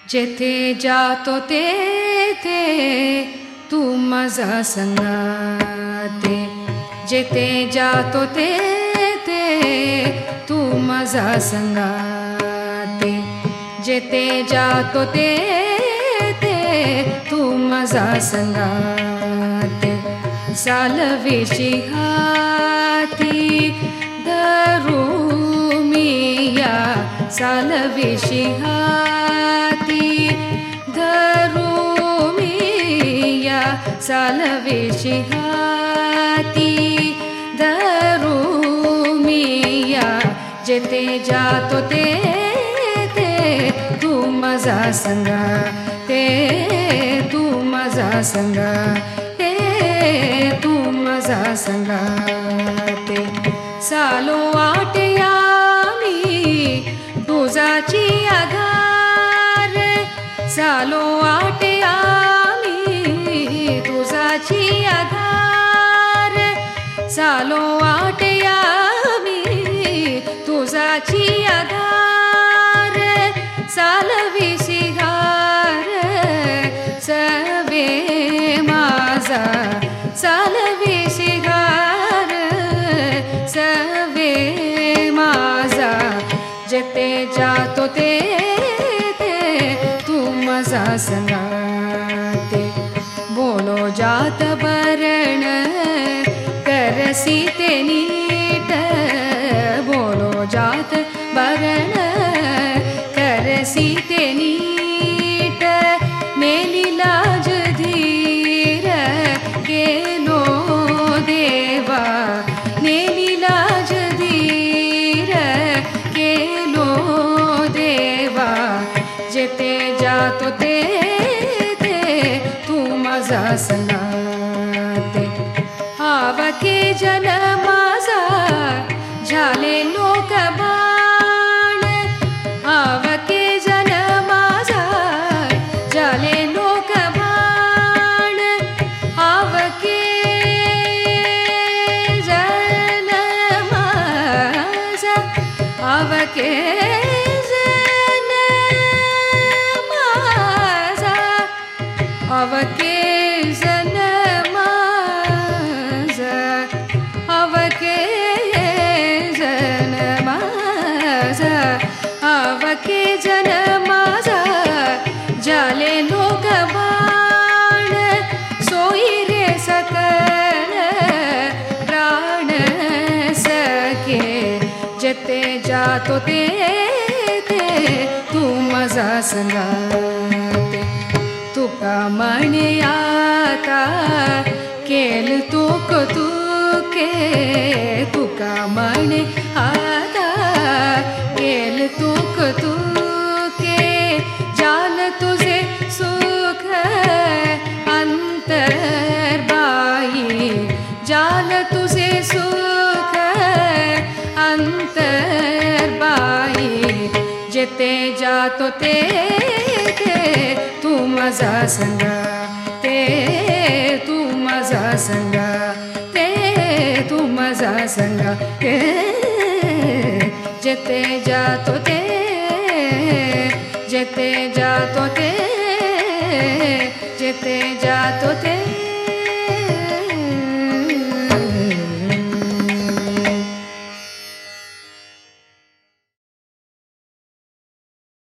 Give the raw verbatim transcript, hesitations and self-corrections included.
जेथे जातो तेथे तू माझा संगाते, जेथे जातो तेथे तू माझा संगाते, जेथे जातो तेथे तू माझा संगाते. सालवेशी हाती धरू मिया, सालवेशी हाती धरू मिया, सालवेशी हाती धरू मिया. जेथे जातो तेथे तू माझा संगाते, तू माझा संगाते, तू माझा संगाते. सालो आटया मी तुझाची आधार, सालो आटया मी तुझाची आधार, सालो आटया मी तुझाची आधार. सालवेशी हार सवे माझा, सालवेशी हार सवे माझा. जेथे जातो तेथे तू माझा संगाते. बोलो जात बरण करसी ते नीट, बोलो जात बरण करसी ते नीट. मेली लाज धीर गेलो देवा, मेली लाज धीर गेलो देवा. जेथे जातो तेथे तू माझा संगाते. आवके जन माझा झाले लोक बाण, आवके जन माझा झाले लोक बाण. आवके जन माझा, आवके जन माझा, आवके जन माझा, आवके जन माझा, आवके जन माझा झाले लोक बाण. सोयी रे सकल प्राण सखे, जेथे जातो तेथे तू माझा संगाते. तुका म्हणे आता केल तुक तुके, तुका म्हणे आता केल तुक तुके. जाल तुझे सुख अंतर्बाई, जाल तुझे सुख अंतर्बाई. जेथे जातो तेथे तू माझा संगाते, तू माझा संगाते, तू माझा संगाते. जेथे जातो ते, जेथे जातो ते, जेथे जातो ते.